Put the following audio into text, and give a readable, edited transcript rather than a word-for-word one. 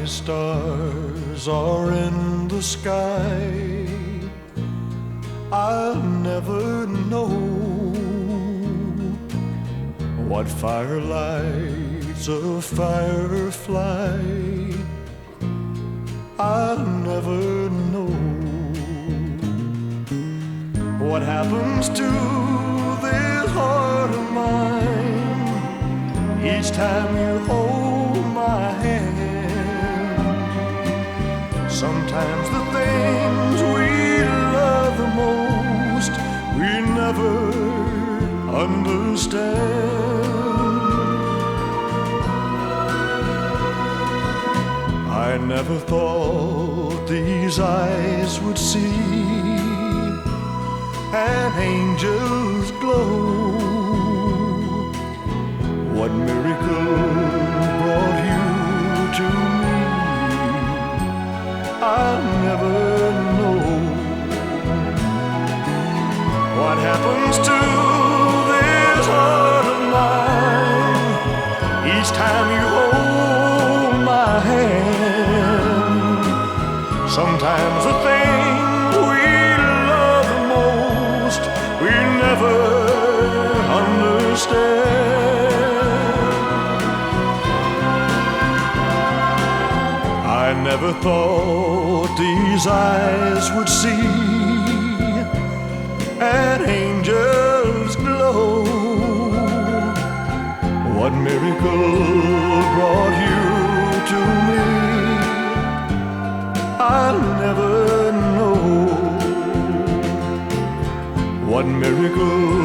stars are in the sky, I'll never know what fire lights a firefly. I'll never know what happens to this heart of mine each time you hold my hand. Sometimes the things we love the most we never understand. I never thought these eyes would see an angel's glow. What miracle brought you to me? I'll never know. What happens to this heart of mine each time you hold my hand? Sometimes the things we love the most we never understand. I never thought these eyes would see an angel's glow. What miracle brought you to me? I'll never know. What miracle